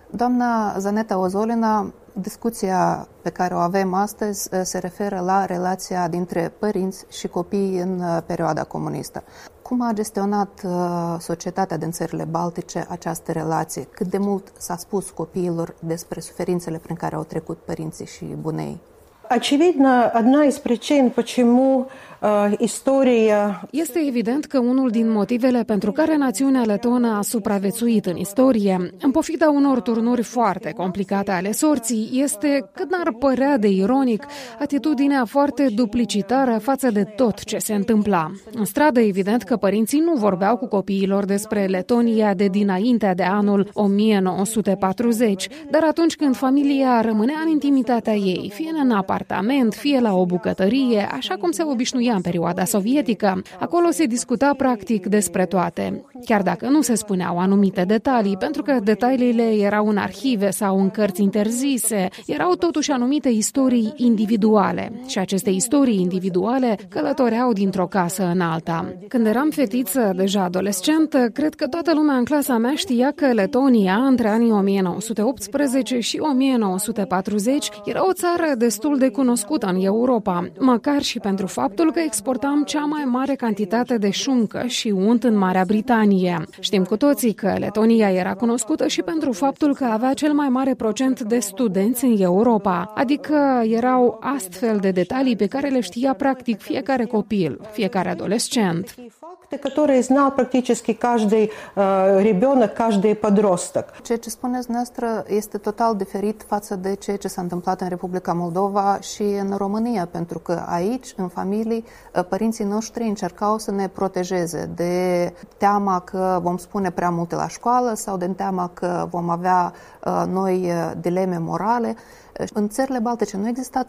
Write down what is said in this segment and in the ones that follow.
Doamna Zaneta Ozolina, discuția pe care o avem astăzi se referă la relația dintre părinți și copii în perioada comunistă. Cum a gestionat societatea din țările baltice această relație? Cât de mult s-a spus copiilor despre suferințele prin care au trecut părinții și bunei? Очевидно, одна из причин, почему istoria... Este evident că unul din motivele pentru care națiunea letonă a supraviețuit în istorie, în pofida unor turnuri foarte complicate ale sorții, este, cât n-ar părea de ironic, atitudinea foarte duplicitară față de tot ce se întâmpla. În stradă, evident că părinții nu vorbeau cu copiilor despre Letonia de dinaintea de anul 1940, dar atunci când familia rămânea în intimitatea ei, fie în apartament, fie la o bucătărie, așa cum se obișnuia în perioada sovietică, acolo se discuta practic despre toate. Chiar dacă nu se spuneau anumite detalii, pentru că detaliile erau în arhive sau în cărți interzise, erau totuși anumite istorii individuale. Și aceste istorii individuale călătoreau dintr-o casă în alta. Când eram fetiță, deja adolescentă, cred că toată lumea în clasa mea știa că Letonia, între anii 1918 și 1940, era o țară destul de cunoscută în Europa, măcar și pentru faptul că exportam cea mai mare cantitate de șuncă și unt în Marea Britanie. Știm cu toții că Letonia era cunoscută și pentru faptul că avea cel mai mare procent de studenți în Europa, adică erau astfel de detalii pe care le știa practic fiecare copil, fiecare adolescent. Которые знал практически каждый ребенок, каждый подросток. Ceea ce spuneți noastră este total diferit față de ceea ce s-a întâmplat în Republica Moldova și în România, pentru că aici, în familii, părinții noștri încercau să ne protejeze de teama că vom spune prea multe la școală sau de teama că vom avea noi dileme morale. În țările baltice nu exista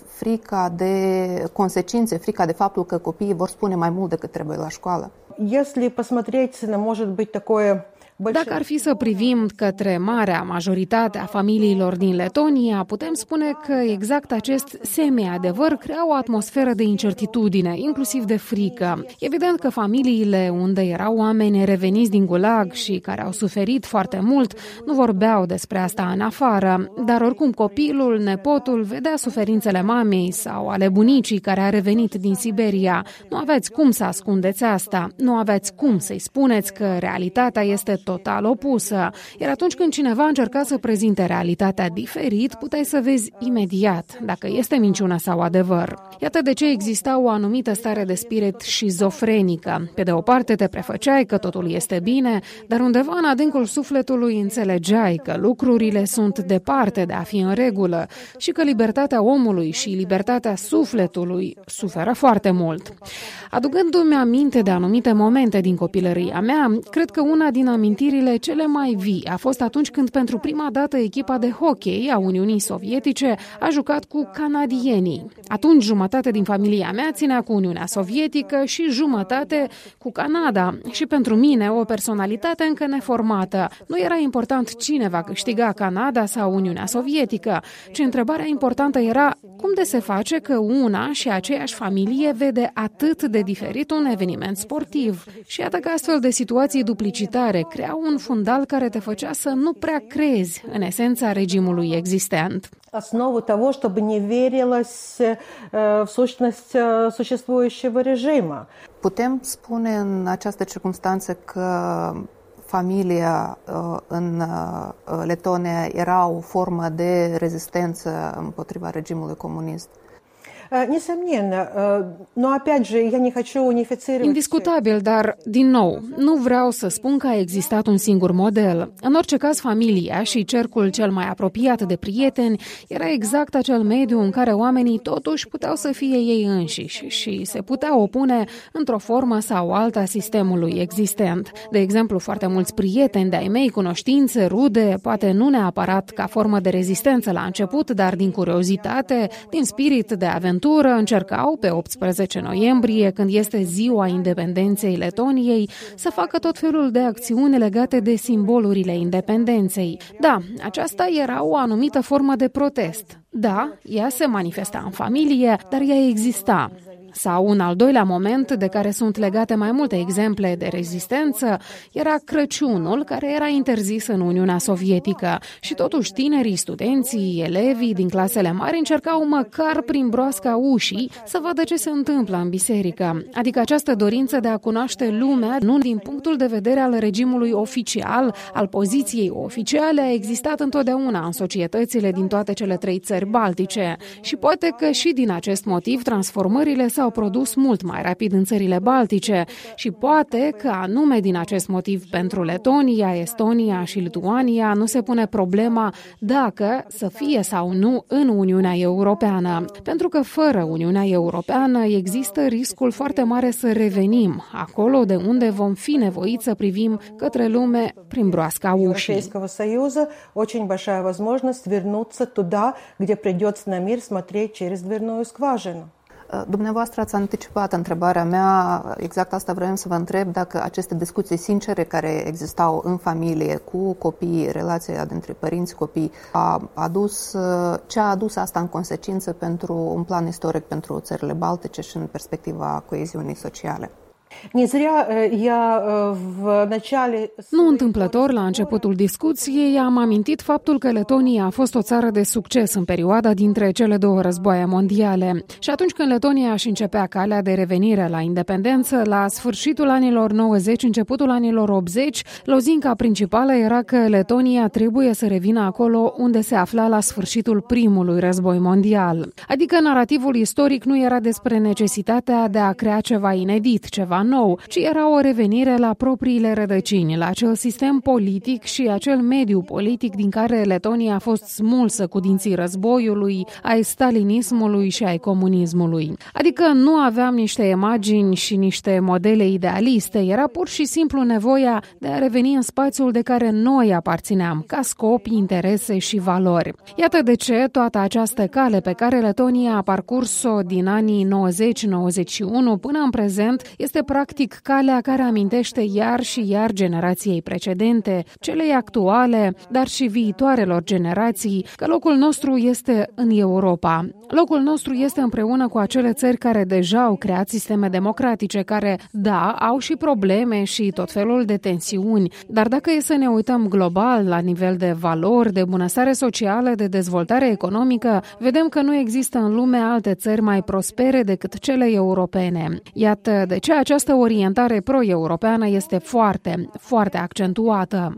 frica de consecințe, frica de faptul că copiii vor spune mai mult decât trebuie la școală. Если посмотреть, может быть такое... Dacă ar fi să privim către marea majoritate a familiilor din Letonia, putem spune că exact acest semi-adevăr crea o atmosferă de incertitudine, inclusiv de frică. Evident că familiile unde erau oameni reveniți din gulag și care au suferit foarte mult nu vorbeau despre asta în afară, dar oricum copilul, nepotul, vedea suferințele mamei sau ale bunicii care a revenit din Siberia. Nu aveți cum să ascundeți asta, nu aveți cum să-i spuneți că realitatea este total opusă. Iar atunci când cineva încerca să prezinte realitatea diferit, puteai să vezi imediat dacă este minciună sau adevăr. Iată de ce exista o anumită stare de spirit șizofrenică. Pe de o parte te prefăceai că totul este bine, dar undeva în adâncul sufletului înțelegeai că lucrurile sunt departe de a fi în regulă și că libertatea omului și libertatea sufletului suferă foarte mult. Aducându-mi aminte de anumite momente din copilăria mea, cred că una din amintirile cele mai vii a fost atunci când pentru prima dată echipa de hockey a Uniunii Sovietice a jucat cu canadienii. Atunci jumătate din familia mea ținea cu Uniunea Sovietică și jumătate cu Canada. Și pentru mine, o personalitate încă neformată, nu era important cine va câștiga, Canada sau Uniunea Sovietică, ci întrebarea importantă era cum de se face că una și aceeași familie vede atât de diferit un eveniment sportiv. Și iată că astfel de situații duplicitare creau un fundal care te făcea să nu prea crezi în esența regimului existent. Основу того, чтобы не верилось в сущность существующего режима. Putem spune în această circunstanță că familia în Letonia era o formă de rezistență împotriva regimului comunist? Несомненно, но опять же, я не хочу унифицировать. Indiscutabil, dar, din nou, nu vreau să spun că a existat un singur model. În orice caz, familia și cercul cel mai apropiat de prieteni era exact acel mediu în care oamenii totuși puteau să fie ei înșiși și se puteau opune într-o formă sau alta sistemului existent. De exemplu, foarte mulți prieteni de-ai mei, cunoștințe, rude, poate nu neapărat ca formă de rezistență la început, dar din curiozitate, din spirit de aventură, încercau pe 18 noiembrie, când este ziua independenței Letoniei, să facă tot felul de acțiuni legate de simbolurile independenței. Da, aceasta era o anumită formă de protest. Da, ea se manifesta în familie, dar ea exista. Sau un al doilea moment de care sunt legate mai multe exemple de rezistență era Crăciunul, care era interzis în Uniunea Sovietică și totuși tinerii, studenții, elevii din clasele mari încercau măcar prin broasca ușii să vadă ce se întâmplă în biserică. Adică această dorință de a cunoaște lumea, nu din punctul de vedere al regimului oficial, al poziției oficiale, a existat întotdeauna în societățile din toate cele 3 țări baltice. Și poate că și din acest motiv transformările s-au produs mult mai rapid în țările baltice și poate că anume din acest motiv pentru Letonia, Estonia și Lituania nu se pune problema dacă să fie sau nu în Uniunea Europeană. Pentru că fără Uniunea Europeană există riscul foarte mare să revenim acolo de unde vom fi nevoiți să privim către lume prin broasca ușii. Европейского Союза очень большая возможность вернуться туда, где придется на мир смотреть через дверную скважину. Dumneavoastră ați anticipat întrebarea mea, exact asta vreau să vă întreb, dacă aceste discuții sincere care existau în familie cu copiii, relația dintre părinți, copii, ce a adus asta în consecință pentru un plan istoric pentru țările baltice și în perspectiva coeziunii sociale. Nu întâmplător, la începutul discuției, am amintit faptul că Letonia a fost o țară de succes în perioada dintre cele 2 războaie mondiale. Și atunci când Letonia își începea calea de revenire la independență, la sfârșitul anilor 90, începutul anilor 80, lozinca principală era că Letonia trebuie să revină acolo unde se afla la sfârșitul primului război mondial. Adică narativul istoric nu era despre necesitatea de a crea ceva inedit, ceva nou, ci era o revenire la propriile rădăcini, la acel sistem politic și acel mediu politic din care Letonia a fost smulsă cu dinții războiului, ai stalinismului și ai comunismului. Adică nu aveam niște imagini și niște modele idealiste, era pur și simplu nevoia de a reveni în spațiul de care noi aparțineam, ca scop, interese și valori. Iată de ce toată această cale pe care Letonia a parcurs-o din anii 90-91 până în prezent este practic calea care amintește iar și iar generației precedente, celei actuale, dar și viitoarelor generații, că locul nostru este în Europa. Locul nostru este împreună cu acele țări care deja au creat sisteme democratice, care, da, au și probleme și tot felul de tensiuni, dar dacă e să ne uităm global, la nivel de valori, de bunăstare socială, de dezvoltare economică, vedem că nu există în lume alte țări mai prospere decât cele europene. Iată de ce această orientare pro-europeană este foarte, foarte accentuată.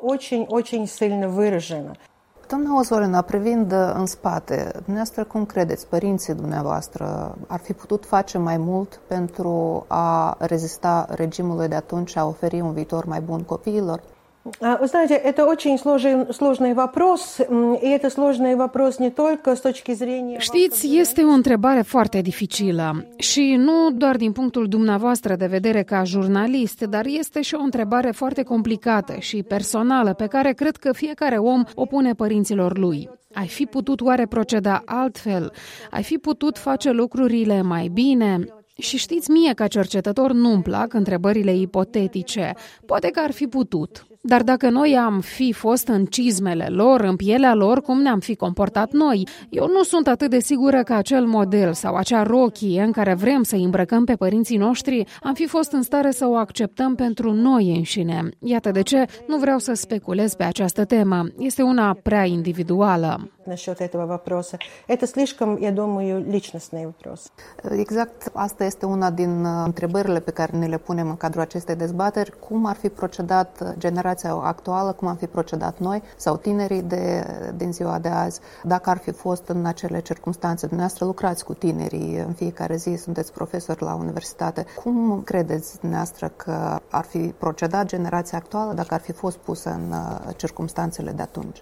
Очень сильно выражена. Doamna Ozolina, privind în spate, dumneavoastră cum credeți, părinții dumneavoastră ar fi putut face mai mult pentru a rezista regimului de atunci și a oferi un viitor mai bun copiilor? Вы знаете, это очень сложный вопрос, и это сложный вопрос не только с точки зрения... Știți, este o întrebare foarte dificilă și nu doar din punctul dumneavoastră de vedere ca jurnalist, dar este și o întrebare foarte complicată și personală pe care cred că fiecare om o pune părinților lui. Ai fi putut oare proceda altfel? Ai fi putut face lucrurile mai bine? Și știți, mie ca cercetător nu-mi plac întrebările ipotetice. Poate că ar fi putut. Dar dacă noi am fi fost în cizmele lor, în pielea lor, cum ne-am fi comportat noi? Eu nu sunt atât de sigură că acel model sau acea rochie în care vrem să îmbrăcăm pe părinții noștri am fi fost în stare să o acceptăm pentru noi înșine. Iată de ce nu vreau să speculez pe această temă. Este una prea individuală. Насчет этого вопроса. Это слишком, я думаю, личностный вопрос. Exact, asta este una din întrebările pe care ne le punem în cadrul acestei dezbateri. Cum ar fi procedat generația actuală, cum am fi procedat noi sau tinerii din ziua de azi, dacă ar fi fost în acele circunstanțe. Dumneavoastră lucrați cu tinerii în fiecare zi, sunteți profesori la universitate. Cum credeți dumneavoastră că ar fi procedat generația actuală dacă ar fi fost pusă în circunstanțele de atunci?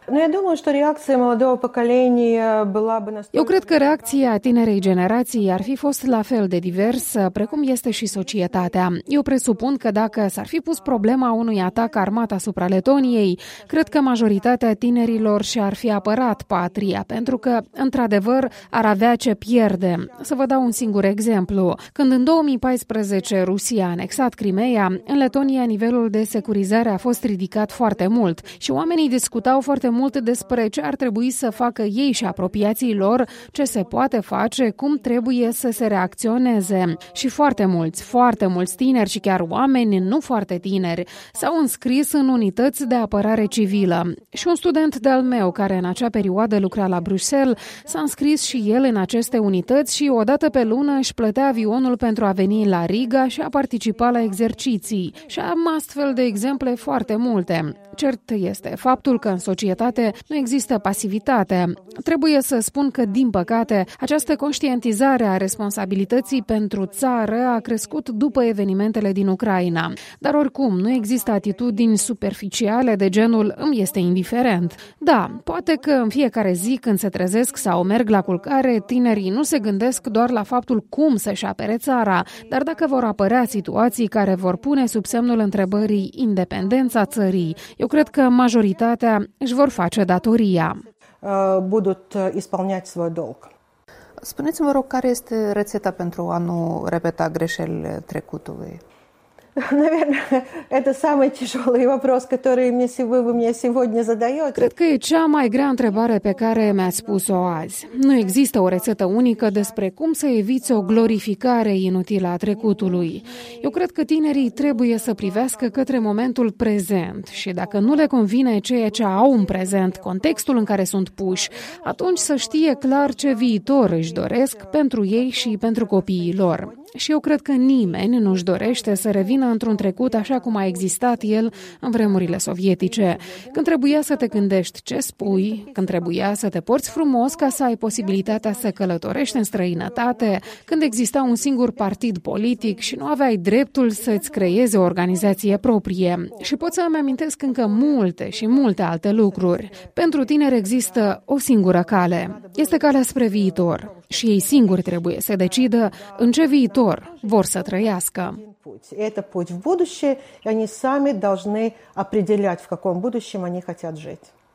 Eu cred că reacția tinerei generații ar fi fost la fel de diversă, precum este și societatea. Eu presupun că dacă s-ar fi pus problema unui atac armat asupra Letoniei, cred că majoritatea tinerilor și-ar fi apărat patria, pentru că, într-adevăr, ar avea ce pierde. Să vă dau un singur exemplu. Când în 2014 Rusia a anexat Crimeea, în Letonia nivelul de securizare a fost ridicat foarte mult și oamenii discutau foarte mult despre ce ar trebui să facă ei și apropiații lor, ce se poate face, cum trebuie să se reacționeze. Și foarte mulți tineri și chiar oameni nu foarte tineri s-au înscris în unități de apărare civilă. Și un student de-al meu, care în acea perioadă lucra la Bruxelles, s-a înscris și el în aceste unități și odată pe lună își plătea avionul pentru a veni la Riga și a participa la exerciții. Și am astfel de exemple foarte multe. Cert este faptul că în societate nu există pasivitate. Trebuie să spun că, din păcate, această conștientizare a responsabilității pentru țară a crescut după evenimentele din Ucraina. Dar oricum, nu există atitudini superficiale de genul îmi este indiferent. Da, poate că în fiecare zi când se trezesc sau merg la culcare, tinerii nu se gândesc doar la faptul cum să-și apere țara, dar dacă vor apărea situații care vor pune sub semnul întrebării independența țării, eu cred că majoritatea își vor face datoria. Будут исполнять свой долг. Spuneți-mi, vă rog, care este rețeta pentru a nu repeta greșelile trecutului? Наверное, это самый тяжелый вопрос, который вы мне сегодня задаете. Cred că e cea mai grea întrebare pe care mi-ați spus-o azi. Nu există o rețetă unică despre cum să eviți o glorificare inutilă a trecutului. Eu cred că tinerii trebuie să privească către momentul prezent și dacă nu le convine ceea ce au în prezent, contextul în care sunt puși, atunci să știe clar ce viitor își doresc pentru ei și pentru copiii lor. Și eu cred că nimeni nu-și dorește să revină într-un trecut așa cum a existat el în vremurile sovietice, când trebuia să te gândești ce spui, când trebuia să te porți frumos ca să ai posibilitatea să călătorești în străinătate, când exista un singur partid politic și nu aveai dreptul să-ți creezi o organizație proprie. Și pot să-mi amintesc încă multe și multe alte lucruri. Pentru tineri există o singură cale. Este calea spre viitor. Și ei singuri trebuie să decidă în ce viitor vor să trăiască. Это путь в будущее, и они сами должны определять, в каком будущем они хотят жить.